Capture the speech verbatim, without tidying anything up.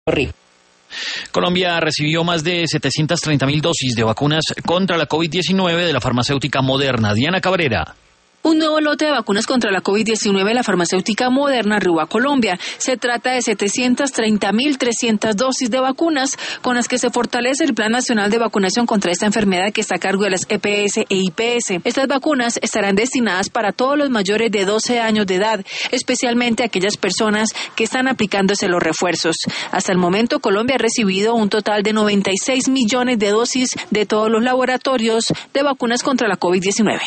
Colombia recibió más de setecientas treinta mil dosis de vacunas contra la COVID diecinueve de la farmacéutica Moderna. Diana Cabrera. Un nuevo lote de vacunas contra la COVID diecinueve de la farmacéutica Moderna arribó a Colombia. Se trata de setecientas treinta mil trescientas dosis de vacunas con las que se fortalece el Plan Nacional de Vacunación contra esta enfermedad que está a cargo de las E P S e I P S. Estas vacunas estarán destinadas para todos los mayores de doce años de edad, especialmente aquellas personas que están aplicándose los refuerzos. Hasta el momento, Colombia ha recibido un total de noventa y seis millones de dosis de todos los laboratorios de vacunas contra la COVID diecinueve.